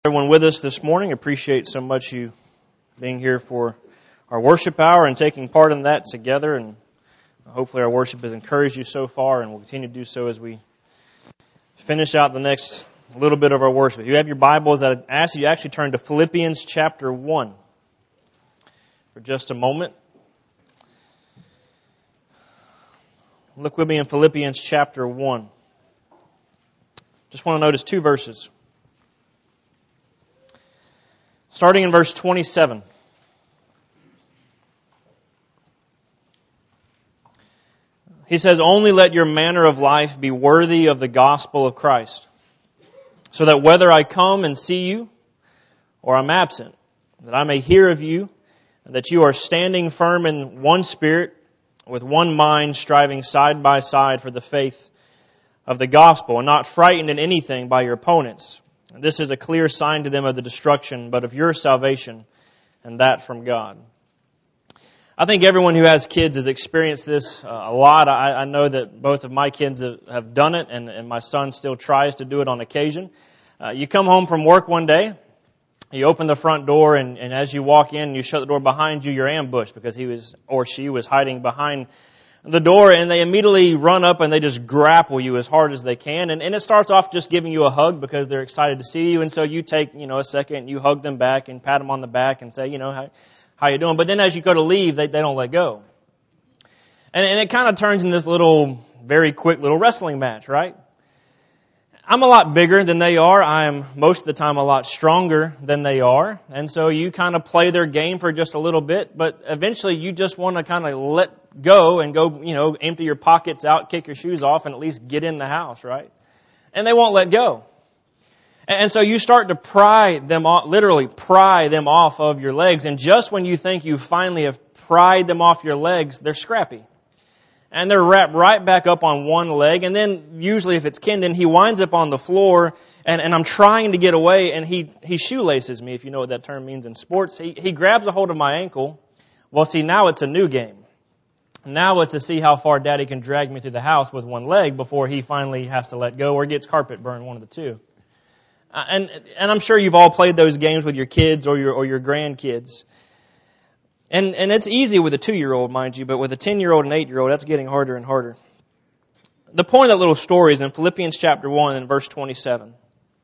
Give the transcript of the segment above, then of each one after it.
Everyone with us this morning. Appreciate so much you being here for our worship hour and taking part in that together. And hopefully our worship has encouraged you so far and will continue to do so as we finish out the next little bit of our worship. If you have your Bibles, I ask you to actually turn to Philippians chapter 1 for just a moment. Look with me in Philippians chapter 1. Just want to notice two verses. Starting in verse 27. He says, "Only let your manner of life be worthy of the gospel of Christ, so that whether I come and see you or I'm absent, that I may hear of you, and that you are standing firm in one spirit, with one mind, striving side by side for the faith of the gospel, and not frightened in anything by your opponents. This is a clear sign to them of the destruction, but of your salvation, and that from God." I think everyone who has kids has experienced this a lot. I know that both of my kids have done it, and my son still tries to do it on occasion. You come home from work one day, you open the front door, and as you walk in, you shut the door behind you, you're ambushed because he was or she was hiding behind the door, and they immediately run up and they just grapple you as hard as they can. And it starts off just giving you a hug because they're excited to see you. And so you take, a second and you hug them back and pat them on the back and say, how you doing? But then as you go to leave, they don't let go. And it kind of turns in this very quick little wrestling match, right? I'm a lot bigger than they are. I am most of the time a lot stronger than they are. And so you kind of play their game for just a little bit, but eventually you just want to kind of let go and go, empty your pockets out, kick your shoes off, and at least get in the house, right? And they won't let go. And so you start to pry them off of your legs. And just when you think you finally have pried them off your legs, they're scrappy. And they're wrapped right back up on one leg. And then usually if it's Kendon, he winds up on the floor and I'm trying to get away and he shoelaces me, if you know what that term means in sports. He grabs a hold of my ankle. Well, see, now it's a new game. Now it's to see how far Daddy can drag me through the house with one leg before he finally has to let go or gets carpet burn, one of the two. And I'm sure you've all played those games with your kids or your grandkids. And it's easy with a 2-year-old, mind you, but with a 10-year-old and 8-year-old, that's getting harder and harder. The point of that little story is in Philippians chapter 1 and verse 27.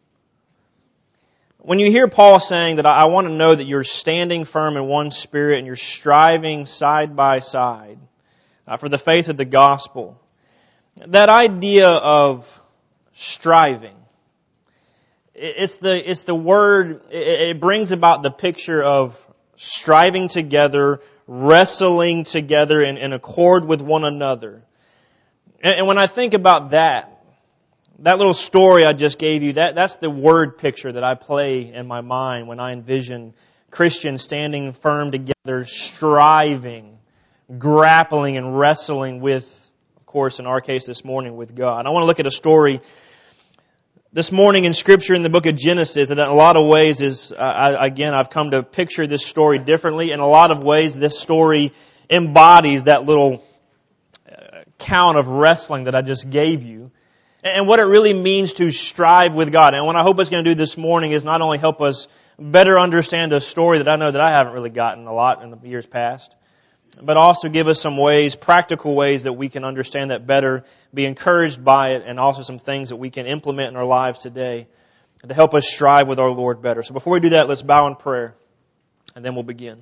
When you hear Paul saying that I want to know that you're standing firm in one spirit and you're striving side by side for the faith of the gospel, that idea of striving, it's the word, it brings about the picture of striving together, wrestling together in accord with one another. And when I think about that little story I just gave you, that's the word picture that I play in my mind when I envision Christians standing firm together, striving, grappling and wrestling with, of course, in our case this morning, with God. I want to look at a story this morning in Scripture in the book of Genesis, and in a lot of ways I've come to picture this story differently. In a lot of ways, this story embodies that little count of wrestling that I just gave you, and what it really means to strive with God. And what I hope it's going to do this morning is not only help us better understand a story that I know that I haven't really gotten a lot in the years past, but also give us some ways, practical ways that we can understand that better, be encouraged by it, and also some things that we can implement in our lives today to help us strive with our Lord better. So before we do that, let's bow in prayer, and then we'll begin.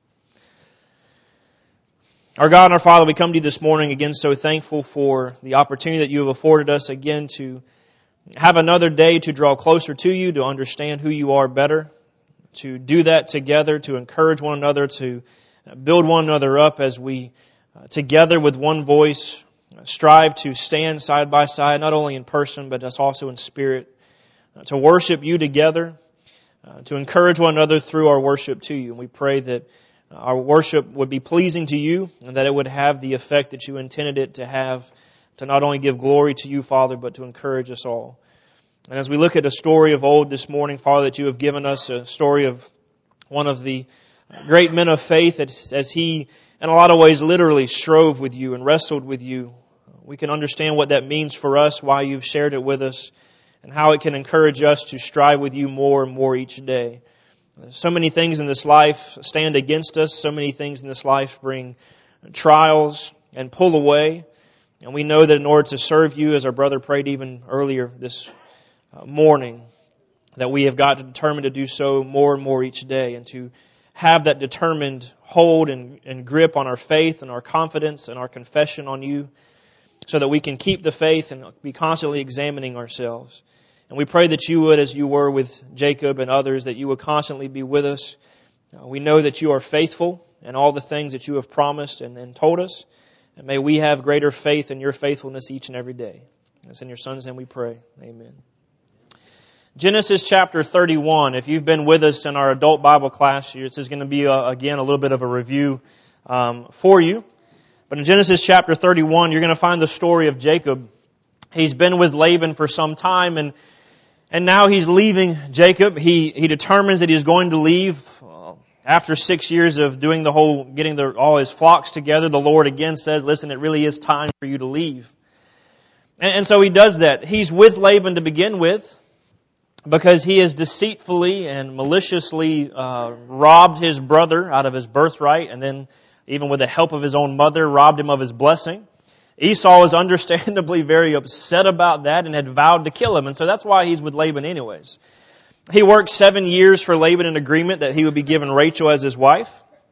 Our God and our Father, we come to you this morning again so thankful for the opportunity that you have afforded us again to have another day to draw closer to you, to understand who you are better, to do that together, to encourage one another, to build one another up as we, together with one voice, strive to stand side by side, not only in person, but also in spirit, to worship you together, to encourage one another through our worship to you. And we pray that our worship would be pleasing to you and that it would have the effect that you intended it to have, to not only give glory to you, Father, but to encourage us all. And as we look at a story of old this morning, Father, that you have given us a story of one of the great men of faith, as he, in a lot of ways, literally strove with you and wrestled with you. We can understand what that means for us, why you've shared it with us, and how it can encourage us to strive with you more and more each day. So many things in this life stand against us. So many things in this life bring trials and pull away. And we know that in order to serve you, as our brother prayed even earlier this morning, that we have got to determine to do so more and more each day, and to have that determined hold and grip on our faith and our confidence and our confession on you, so that we can keep the faith and be constantly examining ourselves. And we pray that you would, as you were with Jacob and others, that you would constantly be with us. We know that you are faithful in all the things that you have promised and told us. And may we have greater faith in your faithfulness each and every day. It's in your Son's name we pray. Amen. Genesis chapter 31. If you've been with us in our adult Bible class, this is going to be, again, a little bit of a review for you. But in Genesis chapter 31, you're going to find the story of Jacob. He's been with Laban for some time, and now he's leaving Jacob. He determines that he's going to leave. After 6 years of doing the whole, getting all his flocks together, the Lord again says, listen, it really is time for you to leave. And so he does that. He's with Laban to begin with, because he has deceitfully and maliciously robbed his brother out of his birthright, and then, even with the help of his own mother, robbed him of his blessing. Esau was understandably very upset about that and had vowed to kill him. And so that's why he's with Laban anyways. He worked 7 years for Laban in agreement that he would be given Rachel as his wife.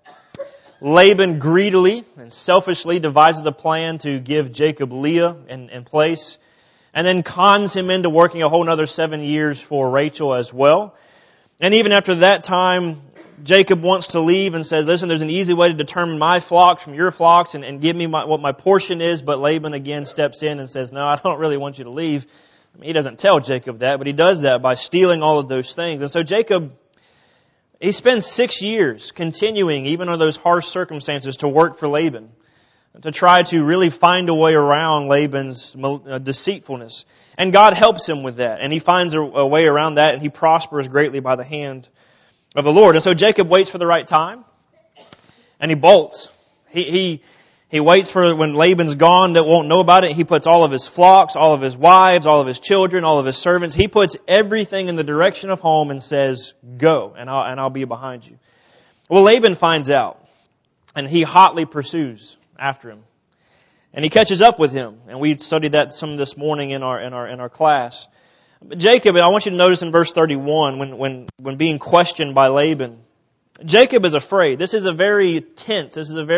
Laban greedily and selfishly devises a plan to give Jacob Leah in place, and then cons him into working a whole other 7 years for Rachel as well. And even after that time, Jacob wants to leave and says, listen, there's an easy way to determine my flocks from your flocks and give me what my portion is. But Laban again steps in and says, no, I don't really want you to leave. I mean, he doesn't tell Jacob that, but he does that by stealing all of those things. And so Jacob, he spends 6 years continuing, even under those harsh circumstances, to work for Laban, to try to really find a way around Laban's deceitfulness. And God helps him with that. And he finds a way around that, and he prospers greatly by the hand of the Lord. And so Jacob waits for the right time, and he bolts. He waits for when Laban's gone, that won't know about it. He puts all of his flocks, all of his wives, all of his children, all of his servants. He puts everything in the direction of home and says, go, and I'll be behind you. Well, Laban finds out, and he hotly pursues after him. And he catches up with him. And we studied that some this morning in our class. But Jacob, I want you to notice in verse 31, when being questioned by Laban, Jacob is afraid. This is a very tense,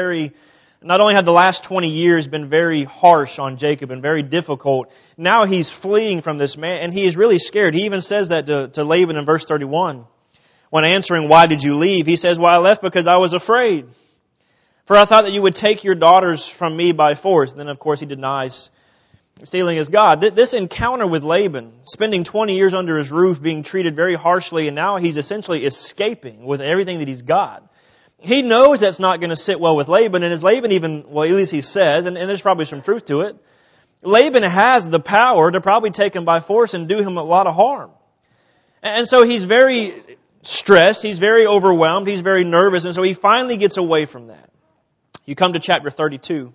not only have the last 20 years been very harsh on Jacob and very difficult, now he's fleeing from this man, and he is really scared. He even says that to Laban in verse 31. When answering, why did you leave? He says, well, I left because I was afraid. For I thought that you would take your daughters from me by force. And then, of course, he denies stealing his God. This encounter with Laban, spending 20 years under his roof, being treated very harshly, and now he's essentially escaping with everything that he's got. He knows that's not going to sit well with Laban, and as Laban even, well, at least he says, and there's probably some truth to it, Laban has the power to probably take him by force and do him a lot of harm. And so he's very stressed, he's very overwhelmed, he's very nervous, and so he finally gets away from that. You come to chapter 32.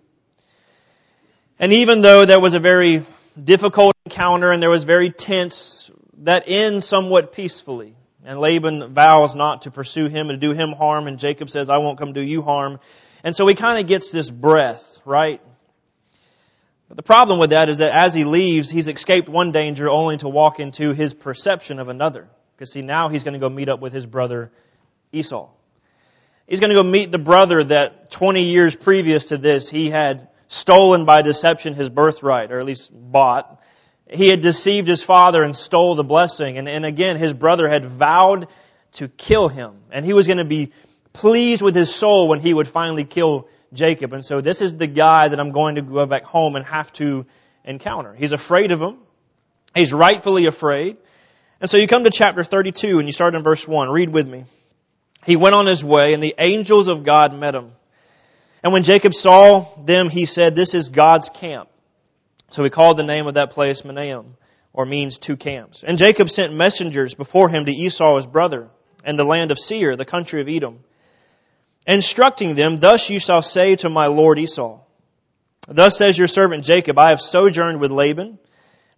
And even though there was a very difficult encounter and there was very tense, that ends somewhat peacefully. And Laban vows not to pursue him and do him harm, and Jacob says, I won't come do you harm. And so he kind of gets this breath, right? But the problem with that is that as he leaves, he's escaped one danger only to walk into his perception of another. Because see, now he's going to go meet up with his brother Esau. He's going to go meet the brother that 20 years previous to this he had stolen by deception his birthright, or at least bought. He had deceived his father and stole the blessing. And again, his brother had vowed to kill him. And he was going to be pleased with his soul when he would finally kill Jacob. And so this is the guy that I'm going to go back home and have to encounter. He's afraid of him. He's rightfully afraid. And so you come to chapter 32 and you start in verse 1. Read with me. He went on his way and the angels of God met him. And when Jacob saw them, he said, this is God's camp. So he called the name of that place Manaim, or means two camps. And Jacob sent messengers before him to Esau his brother, and the land of Seir, the country of Edom, instructing them, thus you shall say to my lord Esau, thus says your servant Jacob, I have sojourned with Laban,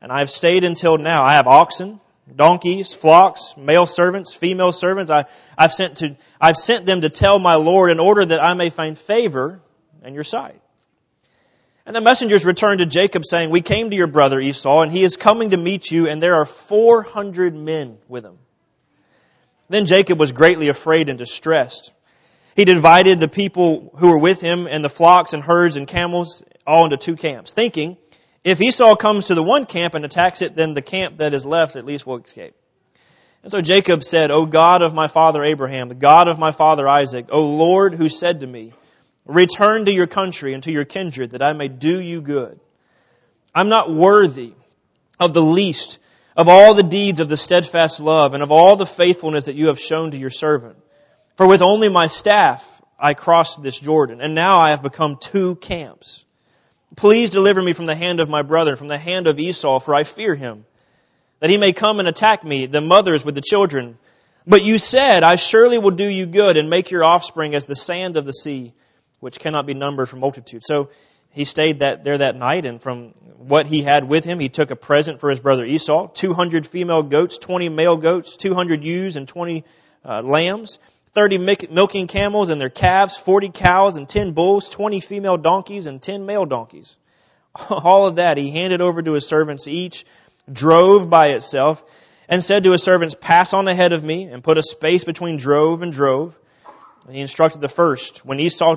and I have stayed until now. I have oxen, donkeys, flocks, male servants, female servants. I've sent them to tell my Lord in order that I may find favor in your sight. And the messengers returned to Jacob saying, we came to your brother Esau, and he is coming to meet you, and there are 400 men with him. Then Jacob was greatly afraid and distressed. He divided the people who were with him and the flocks and herds and camels all into 2 camps, thinking, if Esau comes to the one camp and attacks it, then the camp that is left at least will escape. And so Jacob said, O God of my father Abraham, the God of my father Isaac, O Lord who said to me, return to your country and to your kindred, that I may do you good. I'm not worthy of the least of all the deeds of the steadfast love and of all the faithfulness that you have shown to your servant. For with only my staff I crossed this Jordan, and now I have become 2 camps. Please deliver me from the hand of my brother, from the hand of Esau, for I fear him, that he may come and attack me, the mothers with the children. But you said, I surely will do you good and make your offspring as the sand of the sea, which cannot be numbered for multitude. So he stayed there that night, and from what he had with him, he took a present for his brother Esau, 200 female goats, 20 male goats, 200 ewes and 20 lambs, 30 milking camels and their calves, 40 cows and 10 bulls, 20 female donkeys and 10 male donkeys. All of that he handed over to his servants. Each drove by itself, and said to his servants, pass on ahead of me, and put a space between drove and drove. And he instructed the first, when Esau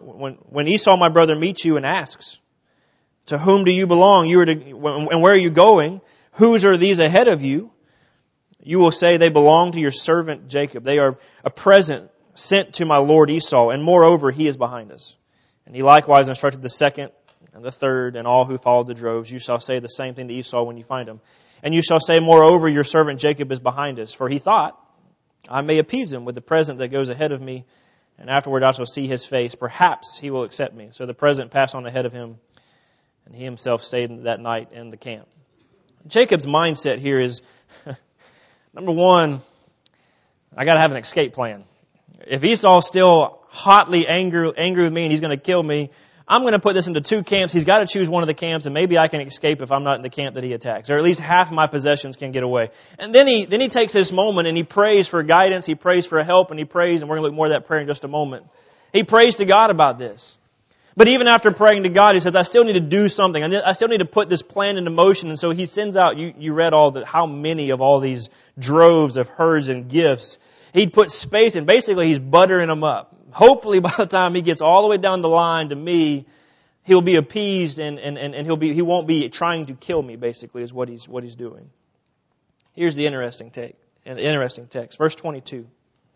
my brother meets you and asks, to whom do you belong? And where are you going? Whose are these ahead of you? You will say they belong to your servant Jacob. They are a present sent to my lord Esau, and moreover, he is behind us. And he likewise instructed the second and the third and all who followed the droves. You shall say the same thing to Esau when you find him. And you shall say, moreover, your servant Jacob is behind us. For he thought, I may appease him with the present that goes ahead of me, and afterward I shall see his face. Perhaps he will accept me. So the present passed on ahead of him, and he himself stayed that night in the camp. Jacob's mindset here is, number one, I got to have an escape plan. If Esau's still hotly angry with me and he's going to kill me, I'm going to put this into 2 camps. He's got to choose one of the camps, and maybe I can escape if I'm not in the camp that he attacks. Or at least half my possessions can get away. And then he takes this moment and he prays for guidance, he prays for help, and he prays, and we're going to look more at that prayer in just a moment. He prays to God about this. But even after praying to God, he says, I still need to do something. I still need to put this plan into motion. And so he sends out, you read how many of all these droves of herds and gifts. He'd put space in. Basically, he's buttering them up. Hopefully, by the time he gets all the way down the line to me, he'll be appeased and he won't be trying to kill me, basically, is what he's doing. Here's the interesting text. Verse 22.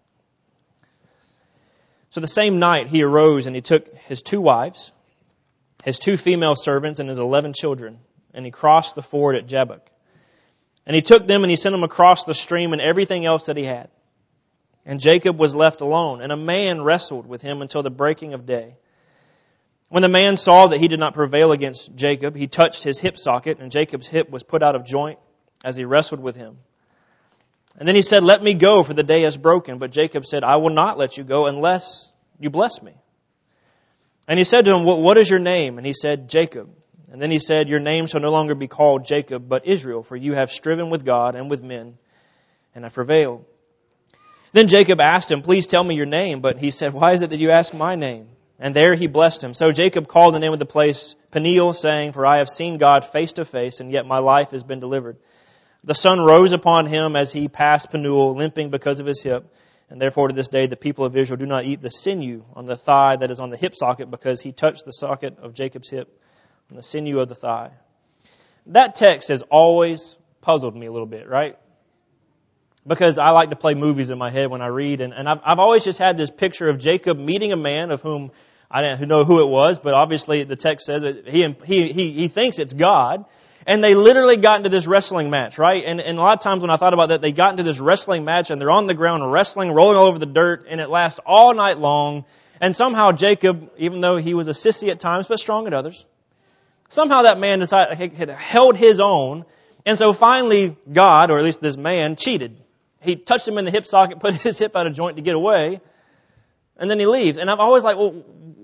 So the same night he arose and he took his 2 wives, his 2 female servants, and his 11 children, and he crossed the ford at Jabbok. And he took them and he sent them across the stream and everything else that he had. And Jacob was left alone, and a man wrestled with him until the breaking of day. When the man saw that he did not prevail against Jacob, he touched his hip socket, and Jacob's hip was put out of joint as he wrestled with him. And then he said, let me go, for the day is broken. But Jacob said, I will not let you go unless you bless me. And he said to him, what is your name? And he said, Jacob. And then he said, your name shall no longer be called Jacob, but Israel, for you have striven with God and with men, and have prevailed. Then Jacob asked him, please tell me your name. But he said, why is it that you ask my name? And there he blessed him. So Jacob called the name of the place Peniel, saying, for I have seen God face to face, and yet my life has been delivered. The sun rose upon him as he passed Peniel, limping because of his hip. And therefore to this day the people of Israel do not eat the sinew on the thigh that is on the hip socket, because he touched the socket of Jacob's hip on the sinew of the thigh. That text has always puzzled me a little bit, right? Because I like to play movies in my head when I read, and I've always just had this picture of Jacob meeting a man of whom I didn't know who it was, but obviously the text says that he thinks it's God, and they literally got into this wrestling match, right? And a lot of times when I thought about that, they got into this wrestling match, and they're on the ground wrestling, rolling all over the dirt, and it lasts all night long. And somehow Jacob, even though he was a sissy at times but strong at others, somehow that man had held his own, and so finally God, or at least this man, cheated. He touched him in the hip socket, put his hip out of joint to get away, and then he leaves. And I've always well,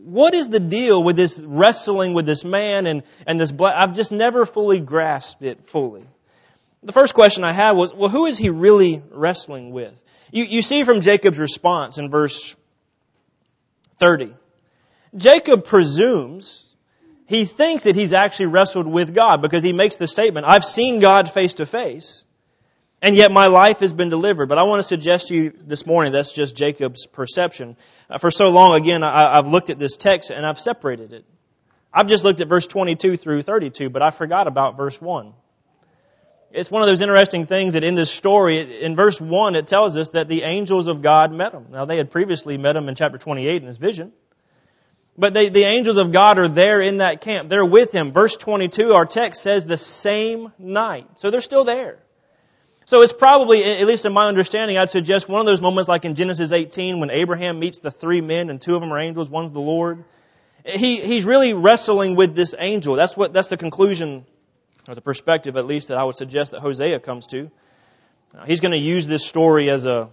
what is the deal with this wrestling with this man and this I've just never fully grasped it fully. The first question I had was, well, who is he really wrestling with? You see from Jacob's response in verse 30. Jacob presumes, he thinks that he's actually wrestled with God because he makes the statement, I've seen God face to face, and yet my life has been delivered. But I want to suggest to you this morning that's just Jacob's perception. For so long, again, I've looked at this text and I've separated it. I've just looked at verse 22 through 32, but I forgot about verse 1. It's one of those interesting things that in this story, in verse 1, it tells us that the angels of God met him. Now, they had previously met him in chapter 28 in his vision. But the angels of God are there in that camp. They're with him. Verse 22, our text says the same night. So they're still there. So it's probably, at least in my understanding, I'd suggest one of those moments like in Genesis 18 when Abraham meets the three men and two of them are angels, one's the Lord. He's really wrestling with this angel. That's the conclusion, or the perspective at least, that I would suggest that Hosea comes to. He's going to use this story as a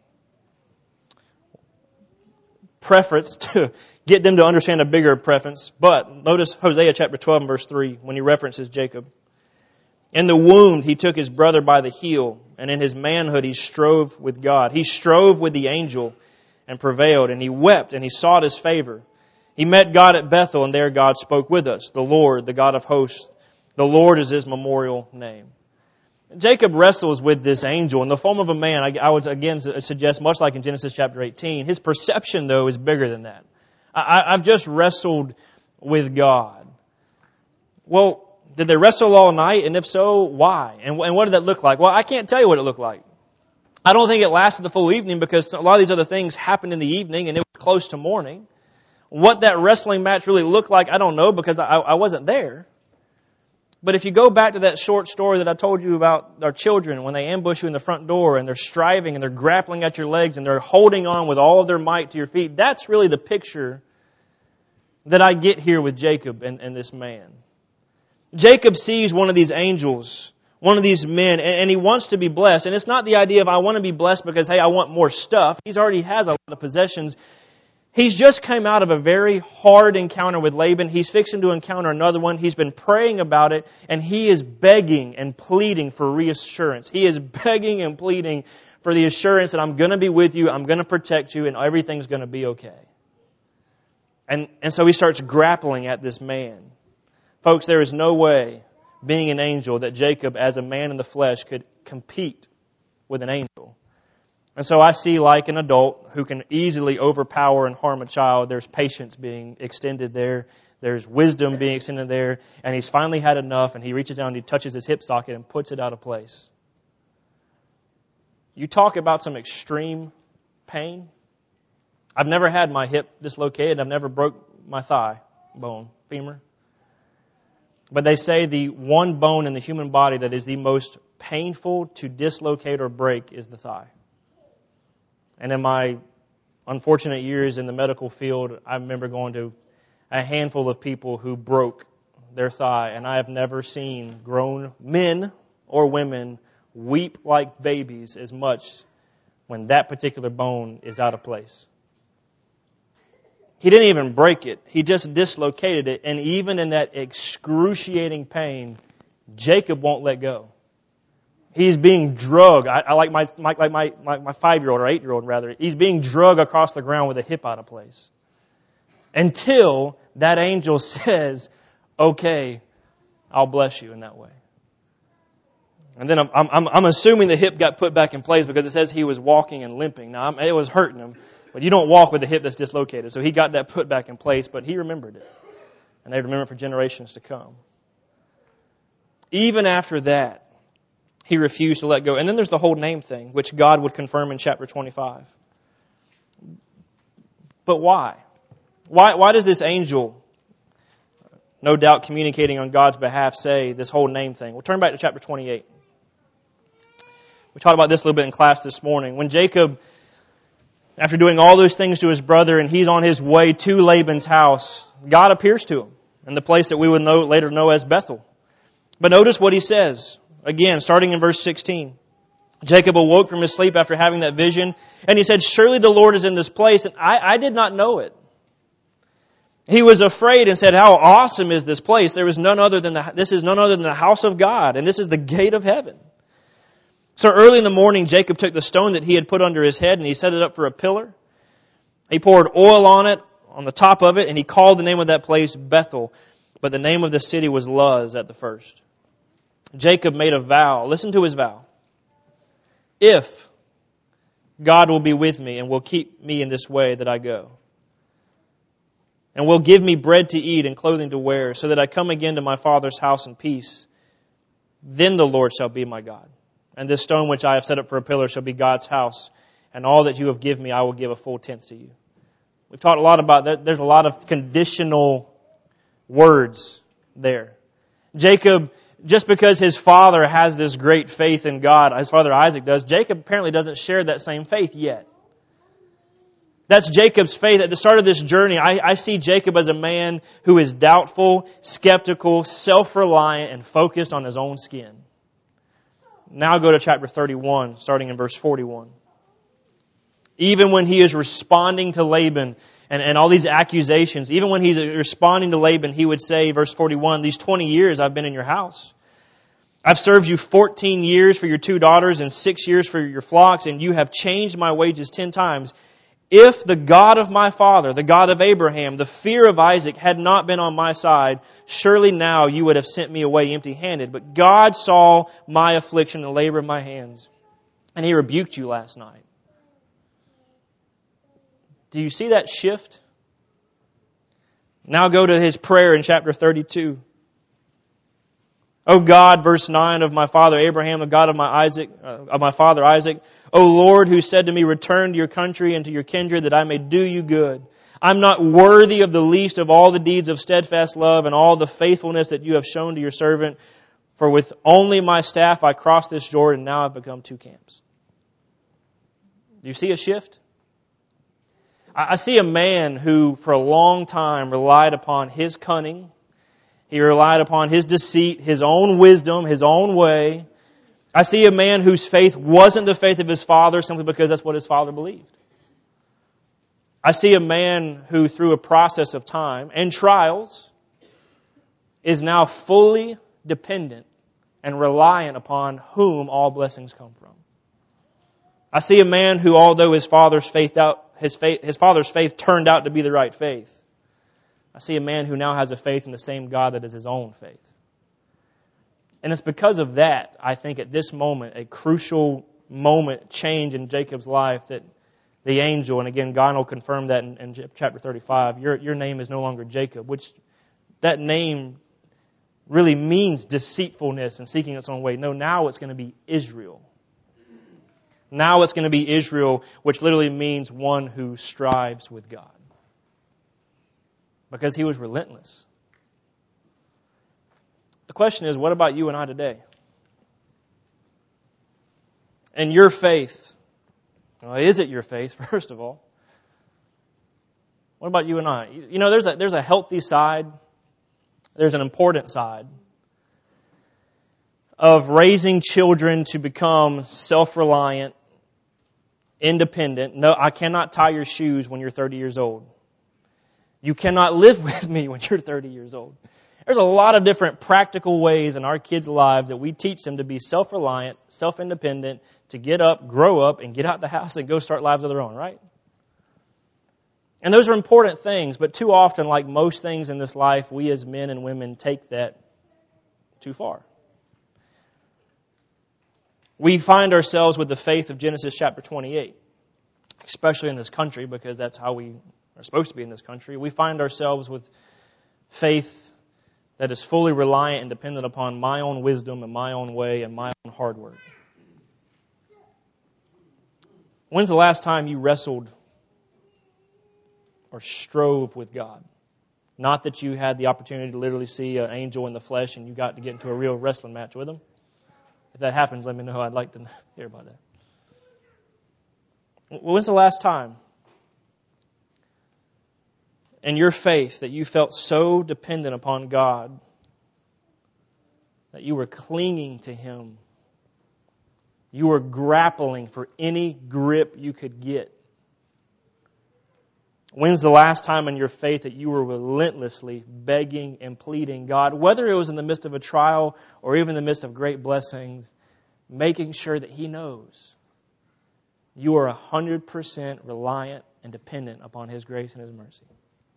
preference to get them to understand a bigger preference. But notice Hosea chapter 12 and verse 3 when he references Jacob. In the womb he took his brother by the heel, and in his manhood he strove with God. He strove with the angel and prevailed, and he wept and he sought his favor. He met God at Bethel, and there God spoke with us. The Lord, the God of hosts, the Lord is his memorial name. Jacob wrestles with this angel in the form of a man. I would again suggest, much like in Genesis chapter 18, his perception, though, is bigger than that. I've just wrestled with God. Well, did they wrestle all night? And if so, why? And what did that look like? Well, I can't tell you what it looked like. I don't think it lasted the full evening because a lot of these other things happened in the evening and it was close to morning. What that wrestling match really looked like, I don't know because I wasn't there. But if you go back to that short story that I told you about our children, when they ambush you in the front door and they're striving and they're grappling at your legs and they're holding on with all of their might to your feet, that's really the picture that I get here with Jacob and this man. Jacob sees one of these angels, one of these men, and he wants to be blessed. And it's not the idea of I want to be blessed because, hey, I want more stuff. He already has a lot of possessions. He's just come out of a very hard encounter with Laban. He's fixing to encounter another one. He's been praying about it, and he is begging and pleading for reassurance. He is begging and pleading for the assurance that I'm going to be with you, I'm going to protect you, and everything's going to be okay. And so he starts grappling at this man. Folks, there is no way, being an angel, that Jacob, as a man in the flesh, could compete with an angel. And so I see, like an adult who can easily overpower and harm a child, there's patience being extended there. There's wisdom being extended there. And he's finally had enough, and he reaches down and he touches his hip socket and puts it out of place. You talk about some extreme pain. I've never had my hip dislocated. I've never broke my thigh bone, femur. But they say the one bone in the human body that is the most painful to dislocate or break is the thigh. And in my unfortunate years in the medical field, I remember going to a handful of people who broke their thigh. And I have never seen grown men or women weep like babies as much when that particular bone is out of place. He didn't even break it. He just dislocated it. And even in that excruciating pain, Jacob won't let go. He's being drugged. I like my 5-year-old or 8-year-old rather. He's being drugged across the ground with a hip out of place. Until that angel says, okay, I'll bless you in that way. And then I'm assuming the hip got put back in place because it says he was walking and limping. Now, it was hurting him. But you don't walk with the hip that's dislocated. So he got that put back in place, but he remembered it. And they remember it for generations to come. Even after that, he refused to let go. And then there's the whole name thing, which God would confirm in chapter 25. But why? Why does this angel, no doubt communicating on God's behalf, say this whole name thing? We'll turn back to chapter 28. We talked about this a little bit in class this morning. When Jacob, after doing all those things to his brother, and he's on his way to Laban's house, God appears to him in the place that we would later know as Bethel. But notice what he says. Again, starting in verse 16. Jacob awoke from his sleep after having that vision, and he said, surely the Lord is in this place, and I did not know it. He was afraid and said, how awesome is this place? This is none other than the house of God, and this is the gate of heaven. So early in the morning, Jacob took the stone that he had put under his head and he set it up for a pillar. He poured oil on it, on the top of it, and he called the name of that place Bethel. But the name of the city was Luz at the first. Jacob made a vow. Listen to his vow. If God will be with me and will keep me in this way that I go, and will give me bread to eat and clothing to wear, so that I come again to my father's house in peace, then the Lord shall be my God. And this stone which I have set up for a pillar shall be God's house, and all that you have given me I will give a full tenth to you. We've talked a lot about that. There's a lot of conditional words there. Jacob, just because his father has this great faith in God, his father Isaac does, Jacob apparently doesn't share that same faith yet. That's Jacob's faith. At the start of this journey, I see Jacob as a man who is doubtful, skeptical, self-reliant, and focused on his own skin. Now go to chapter 31, starting in verse 41. Even when he is responding to Laban and all these accusations, even when he's responding to Laban, he would say, verse 41, these 20 years I've been in your house. I've served you 14 years for your 2 daughters and 6 years for your flocks, and you have changed my wages 10 times. If the God of my father, the God of Abraham, the fear of Isaac had not been on my side, surely now you would have sent me away empty-handed. But God saw my affliction and labor of my hands, and He rebuked you last night. Do you see that shift? Now go to his prayer in chapter 32. O God, verse 9, of my father Abraham, the God of my father Isaac, O Lord, who said to me, return to your country and to your kindred, that I may do you good. I'm not worthy of the least of all the deeds of steadfast love and all the faithfulness that you have shown to your servant. For with only my staff I crossed this Jordan, now I've become 2 camps. Do you see a shift? I see a man who for a long time relied upon his cunning. He relied upon his deceit, his own wisdom, his own way. I see a man whose faith wasn't the faith of his father simply because that's what his father believed. I see a man who, through a process of time and trials, is now fully dependent and reliant upon whom all blessings come from. I see a man who, although his father's faith turned out to be the right faith, I see a man who now has a faith in the same God that is his own faith. And it's because of that, I think at this moment, a crucial moment, change in Jacob's life, that the angel, and again, God will confirm that in chapter 35, your name is no longer Jacob, which that name really means deceitfulness and seeking its own way. No, now it's going to be Israel. Now it's going to be Israel, which literally means one who strives with God. Because he was relentless. The question is, what about you and I today? And your faith. Well, is it your faith, first of all? What about you and I? You know, there's a healthy side. There's an important side of raising children to become self-reliant, independent. No, I cannot tie your shoes when you're 30 years old. You cannot live with me when you're 30 years old. There's a lot of different practical ways in our kids' lives that we teach them to be self-reliant, self-independent, to get up, grow up, and get out the house and go start lives of their own, right? And those are important things, but too often, like most things in this life, we as men and women take that too far. We find ourselves with the faith of Genesis chapter 28, especially in this country, because that's how we are supposed to be in this country. We find ourselves with faith that is fully reliant and dependent upon my own wisdom and my own way and my own hard work. When's the last time you wrestled or strove with God? Not that you had the opportunity to literally see an angel in the flesh and you got to get into a real wrestling match with him. If that happens, let me know. I'd like to hear about that. When's the last time in your faith that you felt so dependent upon God that you were clinging to Him? You were grappling for any grip you could get When's the last time in your faith that you were relentlessly begging and pleading God, whether it was in the midst of a trial or even in the midst of great blessings, making sure that He knows you are 100% reliant and dependent upon His grace and His mercy?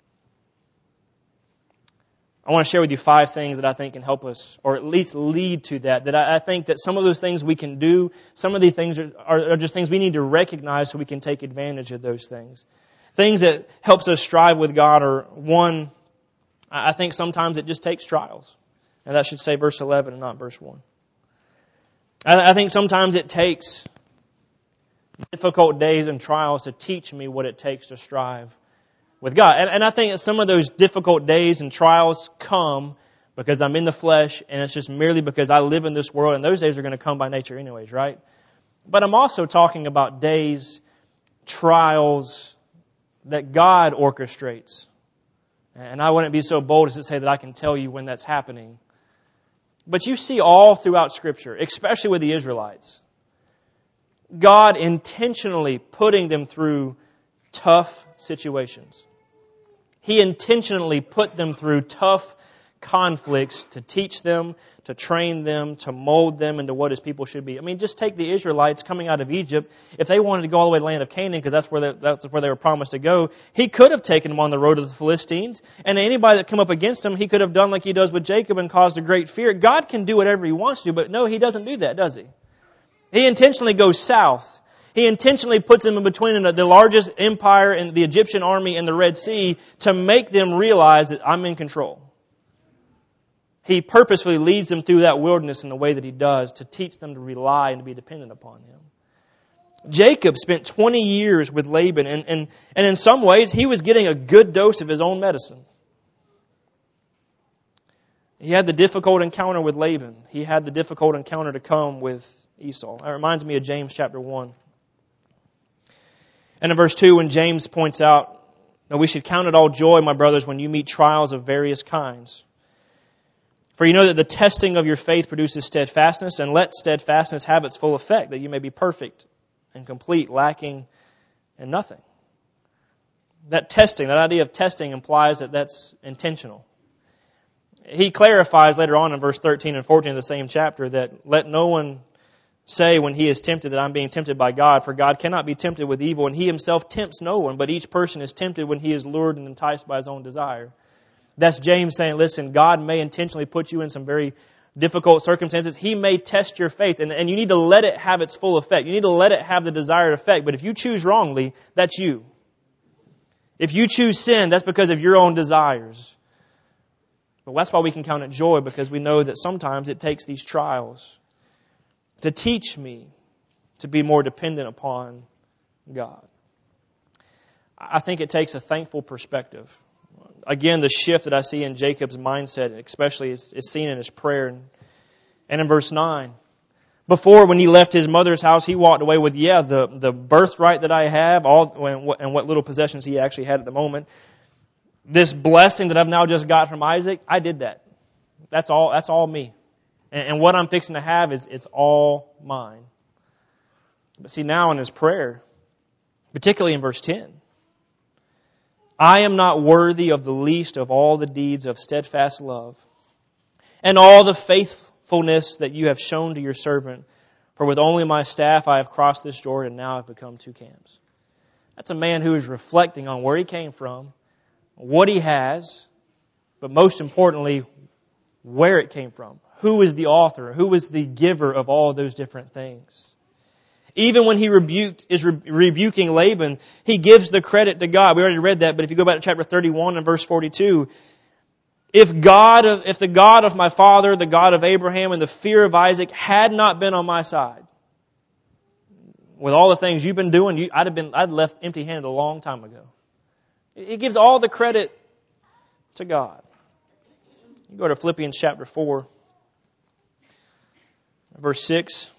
I want to share with you 5 things that I think can help us, or at least lead to that I think that some of those things we can do, some of these things are just things we need to recognize so we can take advantage of those things. Things that helps us strive with God are, one, I think sometimes it just takes trials. And that should say verse 11 and not verse 1. I think sometimes it takes difficult days and trials to teach me what it takes to strive with God. And I think that some of those difficult days and trials come because I'm in the flesh, and it's just merely because I live in this world, and those days are going to come by nature anyways, right? But I'm also talking about days, trials that God orchestrates. And I wouldn't be so bold as to say that I can tell you when that's happening. But you see all throughout Scripture, especially with the Israelites, God intentionally putting them through tough situations. He intentionally put them through tough conflicts to teach them, to train them, to mold them into what His people should be. I mean, just take the Israelites coming out of Egypt. If they wanted to go all the way to the land of Canaan, because that's where they were promised to go, He could have taken them on the road of the Philistines. And anybody that come up against Him, He could have done like He does with Jacob and caused a great fear. God can do whatever He wants to, but no, He doesn't do that, does He? He intentionally goes south. He intentionally puts them in between the largest empire and the Egyptian army and the Red Sea to make them realize that I'm in control. He purposefully leads them through that wilderness in the way that He does to teach them to rely and to be dependent upon Him. Jacob spent 20 years with Laban, and in some ways he was getting a good dose of his own medicine. He had the difficult encounter with Laban. He had the difficult encounter to come with Esau. That reminds me of James chapter 1. And in verse 2, when James points out that we should count it all joy, my brothers, when you meet trials of various kinds. For you know that the testing of your faith produces steadfastness, and let steadfastness have its full effect, that you may be perfect and complete, lacking in nothing. That testing, that idea of testing implies that that's intentional. He clarifies later on in verse 13 and 14 of the same chapter that let no one say when he is tempted that I'm being tempted by God, for God cannot be tempted with evil, and He Himself tempts no one, but each person is tempted when he is lured and enticed by his own desire. That's James saying, listen, God may intentionally put you in some very difficult circumstances. He may test your faith, and you need to let it have its full effect. You need to let it have the desired effect. But if you choose wrongly, that's you. If you choose sin, that's because of your own desires. But that's why we can count it joy, because we know that sometimes it takes these trials to teach me to be more dependent upon God. I think it takes a thankful perspective. Again, the shift that I see in Jacob's mindset, especially, is seen in his prayer. And in verse 9, before, when he left his mother's house, he walked away with, the birthright that I have, and what little possessions he actually had at the moment. This blessing that I've now just got from Isaac, I did that. That's all me. And what I'm fixing to have it's all mine. But see, now in his prayer, particularly in verse 10, I am not worthy of the least of all the deeds of steadfast love and all the faithfulness that you have shown to your servant. For with only my staff I have crossed this Jordan, and now I've become 2 camps. That's a man who is reflecting on where he came from, what he has, but most importantly, where it came from. Who is the author? Who is the giver of all those different things? Even when he is rebuking Laban, he gives the credit to God. We already read that, but if you go back to chapter 31 and verse 42, if the God of my father, the God of Abraham, and the fear of Isaac had not been on my side, with all the things you've been doing, I'd left empty-handed a long time ago. He gives all the credit to God. You go to Philippians chapter 4, verse 6.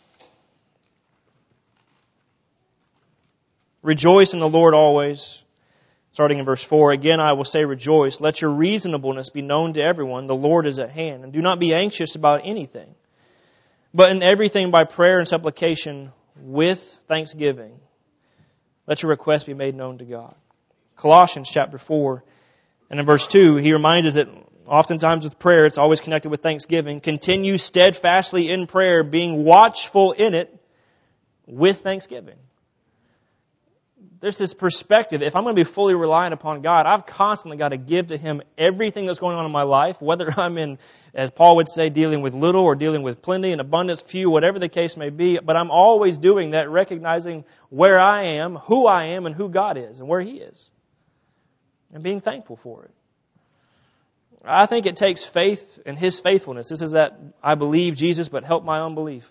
Rejoice in the Lord always. Starting in verse 4, again I will say rejoice. Let your reasonableness be known to everyone. The Lord is at hand. And do not be anxious about anything, but in everything by prayer and supplication with thanksgiving, let your requests be made known to God. Colossians chapter 4. And in verse 2, he reminds us that oftentimes with prayer, it's always connected with thanksgiving. Continue steadfastly in prayer, being watchful in it with thanksgiving. There's this perspective. If I'm going to be fully reliant upon God, I've constantly got to give to Him everything that's going on in my life, whether I'm in, as Paul would say, dealing with little or dealing with plenty and abundance, few, whatever the case may be. But I'm always doing that, recognizing where I am, and who God is, and where He is. And being thankful for it. I think it takes faith in His faithfulness. This is that I believe Jesus, but help my unbelief.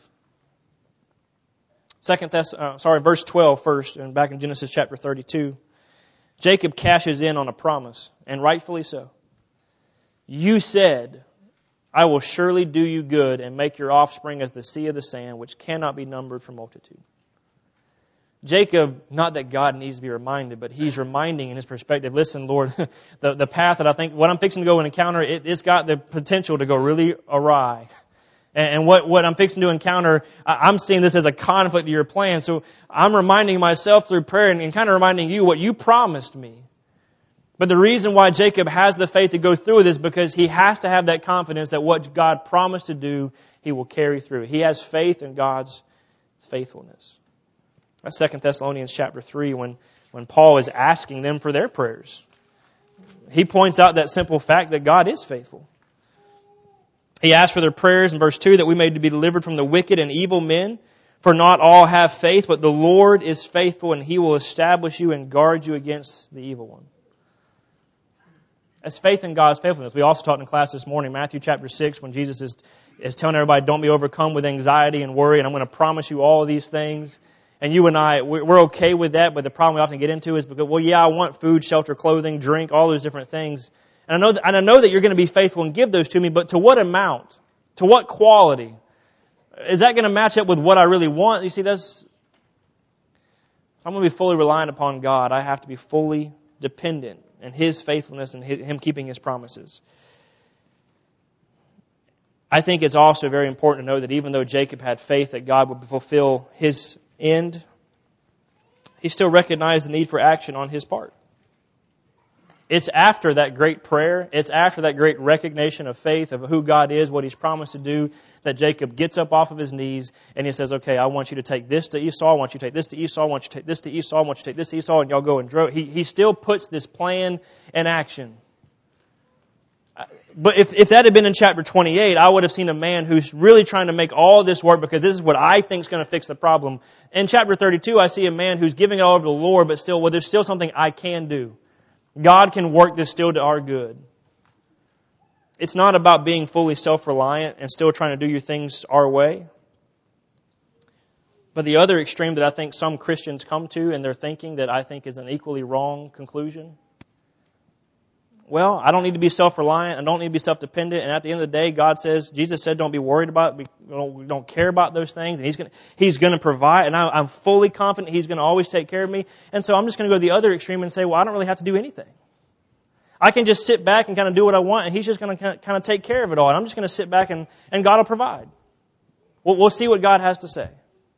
Verse 12 first, and back in Genesis chapter 32. Jacob cashes in on a promise, and rightfully so. You said, I will surely do you good and make your offspring as the sea of the sand, which cannot be numbered for multitude. Jacob, not that God needs to be reminded, but he's reminding in his perspective, listen, Lord, the path that I think, what I'm fixing to go and encounter, it's got the potential to go really awry. And what I'm fixing to encounter, I'm seeing this as a conflict to your plan. So I'm reminding myself through prayer and kind of reminding you what you promised me. But the reason why Jacob has the faith to go through with this is because he has to have that confidence that what God promised to do, He will carry through. He has faith in God's faithfulness. That's 2 Thessalonians chapter 3 when Paul is asking them for their prayers. He points out that simple fact that God is faithful. He asks for their prayers in verse 2 that we may be delivered from the wicked and evil men. For not all have faith, but the Lord is faithful and He will establish you and guard you against the evil one. That's faith in God's faithfulness. We also taught in class this morning, Matthew chapter 6, when Jesus is telling everybody, don't be overcome with anxiety and worry, and I'm going to promise you all of these things. And you and I, we're okay with that, but the problem we often get into is because, well, yeah, I want food, shelter, clothing, drink, all those different things. And I know that you're going to be faithful and give those to me, but to what amount? To what quality? Is that going to match up with what I really want? You see, if I'm going to be fully reliant upon God, I have to be fully dependent in His faithfulness and Him keeping His promises. I think it's also very important to know that even though Jacob had faith that God would fulfill His end, he still recognized the need for action on his part. It's after that great prayer, it's after that great recognition of faith of who God is, what He's promised to do, that Jacob gets up off of his knees and he says, okay, I want you to take this to Esau, I want you to take this to Esau, I want you to take this to Esau, I want you to take this to Esau, and y'all go and draw. He still puts this plan in action. But if that had been in chapter 28, I would have seen a man who's really trying to make all this work because this is what I think is going to fix the problem. In chapter 32, I see a man who's giving it all over to the Lord, but still, well, there's still something I can do. God can work this still to our good. It's not about being fully self-reliant and still trying to do your things our way. But the other extreme that I think some Christians come to in their thinking that I think is an equally wrong conclusion. Well, I don't need to be self-reliant. I don't need to be self-dependent. And at the end of the day, Jesus said, don't be worried about it. We don't care about those things. And He's going to provide. And I'm fully confident He's going to always take care of me. And so I'm just going to go to the other extreme and say, well, I don't really have to do anything. I can just sit back and kind of do what I want, and He's just going to kind of take care of it all. And I'm just going to sit back and God will provide. We'll see what God has to say.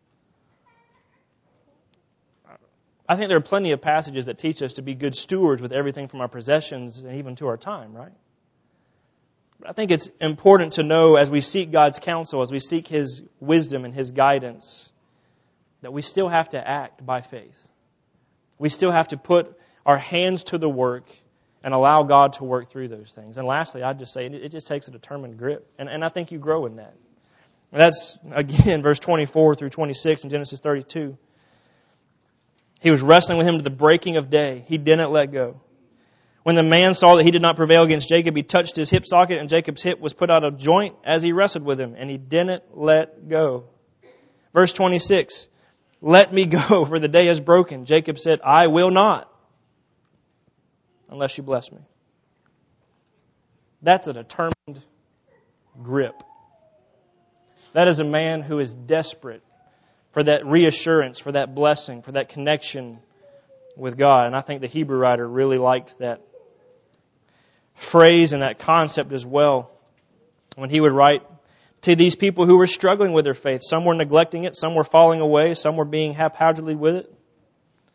I think there are plenty of passages that teach us to be good stewards with everything from our possessions and even to our time, right? But I think it's important to know as we seek God's counsel, as we seek His wisdom and His guidance, that we still have to act by faith. We still have to put our hands to the work and allow God to work through those things. And lastly, I'd just say it just takes a determined grip. And I think you grow in that. And that's, again, verse 24 through 26 in Genesis 32. He was wrestling with him to the breaking of day. He didn't let go. When the man saw that he did not prevail against Jacob, he touched his hip socket, and Jacob's hip was put out of joint as he wrestled with him, and he didn't let go. Verse 26, let me go, for the day is broken. Jacob said, I will not, unless you bless me. That's a determined grip. That is a man who is desperate for that reassurance, for that blessing, for that connection with God. And I think the Hebrew writer really liked that phrase and that concept as well when he would write to these people who were struggling with their faith. Some were neglecting it, some were falling away, some were being haphazardly with it.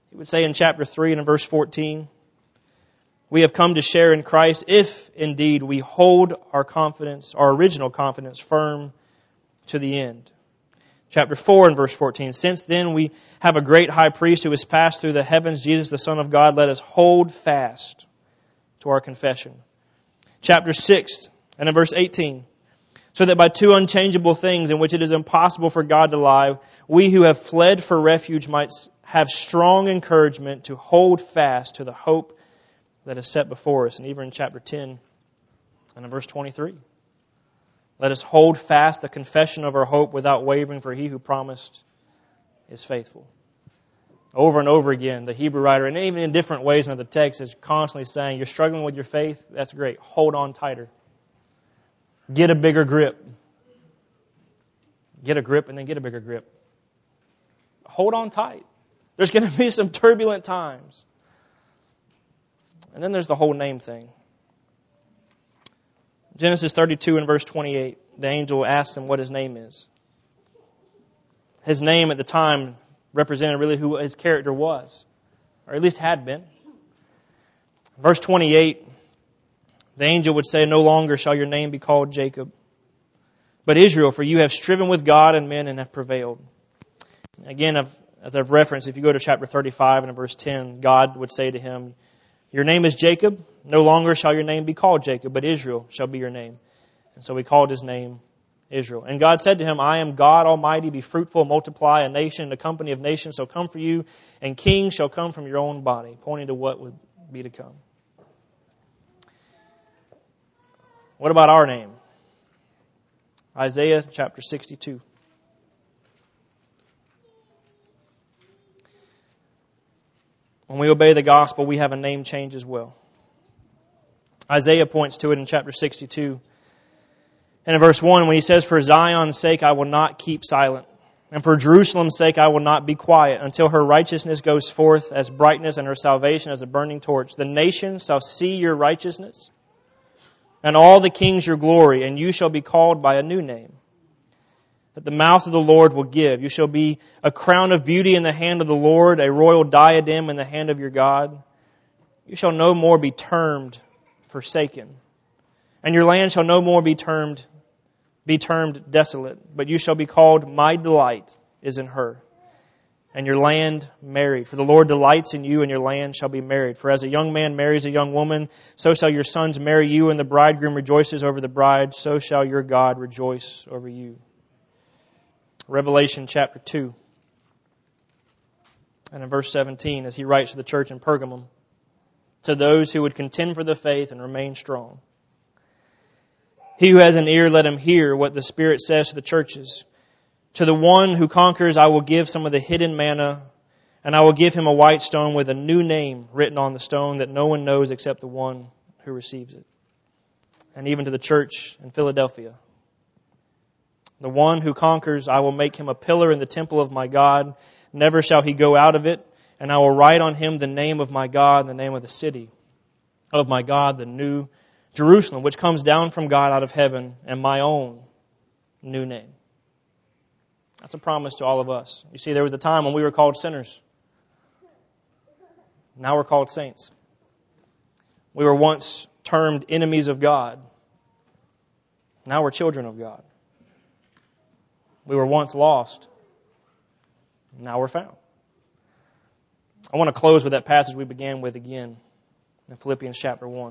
He would say in chapter 3 and in verse 14, we have come to share in Christ if indeed we hold our confidence, our original confidence, firm to the end. Chapter 4 and verse 14, since then we have a great high priest who has passed through the heavens, Jesus the Son of God, let us hold fast to our confession. Chapter 6 and in verse 18, so that by two unchangeable things in which it is impossible for God to lie, we who have fled for refuge might have strong encouragement to hold fast to the hope that is set before us. And even in chapter 10 and in verse 23, let us hold fast the confession of our hope without wavering, for he who promised is faithful. Over and over again, the Hebrew writer, and even in different ways in the text, is constantly saying, you're struggling with your faith? That's great. Hold on tighter. Get a bigger grip. Get a grip and then get a bigger grip. Hold on tight. There's going to be some turbulent times. And then there's the whole name thing. Genesis 32 and verse 28, the angel asks him what his name is. His name at the time represented really who his character was, or at least had been. Verse 28, the angel would say, no longer shall your name be called Jacob, but Israel, for you have striven with God and men and have prevailed. Again, as I've referenced, if you go to chapter 35 and in verse 10, God would say to him, your name is Jacob. No longer shall your name be called Jacob, but Israel shall be your name. And so he called his name Israel. And God said to him, I am God Almighty. Be fruitful, multiply. A nation, a company of nations shall come for you, and kings shall come from your own body, pointing to what would be to come. What about our name? Isaiah chapter 62. When we obey the gospel, we have a name change as well. Isaiah points to it in chapter 62. And in verse 1, when he says, for Zion's sake I will not keep silent, and for Jerusalem's sake I will not be quiet, until her righteousness goes forth as brightness and her salvation as a burning torch. The nations shall see your righteousness, and all the kings your glory, and you shall be called by a new name that the mouth of the Lord will give. You shall be a crown of beauty in the hand of the Lord, a royal diadem in the hand of your God. You shall no more be termed forsaken, and your land shall no more be termed desolate, but you shall be called, my delight is in her, and your land married. For the Lord delights in you, and your land shall be married. For as a young man marries a young woman, so shall your sons marry you, and the bridegroom rejoices over the bride, so shall your God rejoice over you. Revelation chapter 2. And in verse 17, as he writes to the church in Pergamum, to those who would contend for the faith and remain strong. He who has an ear, let him hear what the Spirit says to the churches. To the one who conquers, I will give some of the hidden manna, and I will give him a white stone with a new name written on the stone that no one knows except the one who receives it. And even to the church in Philadelphia. The one who conquers, I will make him a pillar in the temple of my God. Never shall he go out of it. And I will write on him the name of my God, the name of the city of my God, the new Jerusalem, which comes down from God out of heaven, and my own new name. That's a promise to all of us. You see, there was a time when we were called sinners. Now we're called saints. We were once termed enemies of God. Now we're children of God. We were once lost. Now we're found. I want to close with that passage we began with again in Philippians chapter 1.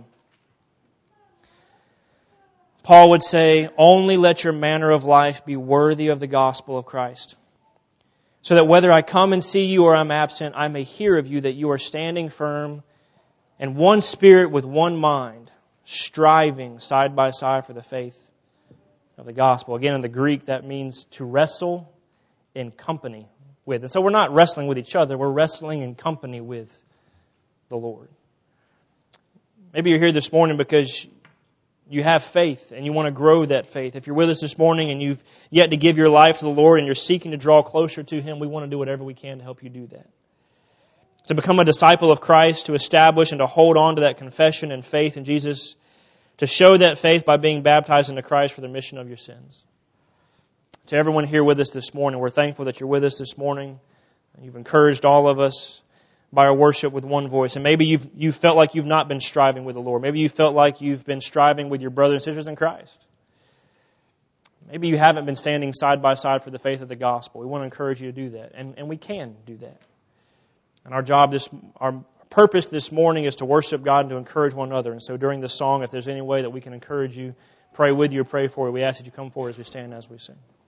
Paul would say, only let your manner of life be worthy of the gospel of Christ, so that whether I come and see you or I'm absent, I may hear of you that you are standing firm in one spirit with one mind, striving side by side for the faith of the gospel. Again, in the Greek, that means to wrestle in company with. And so we're not wrestling with each other, we're wrestling in company with the Lord. Maybe you're here this morning because you have faith and you want to grow that faith. If you're with us this morning and you've yet to give your life to the Lord and you're seeking to draw closer to Him, we want to do whatever we can to help you do that. To become a disciple of Christ, to establish and to hold on to that confession and faith in Jesus, to show that faith by being baptized into Christ for the remission of your sins. To everyone here with us this morning, we're thankful that you're with us this morning. You've encouraged all of us. by our worship with one voice. And maybe you've felt like you've not been striving with the Lord. Maybe you felt like you've been striving with your brothers and sisters in Christ. Maybe you haven't been standing side by side for the faith of the gospel. We want to encourage you to do that. And we can do that. And our purpose this morning is to worship God and to encourage one another. And so during this song, if there's any way that we can encourage you, pray with you, or pray for you, we ask that you come forward as we stand as we sing.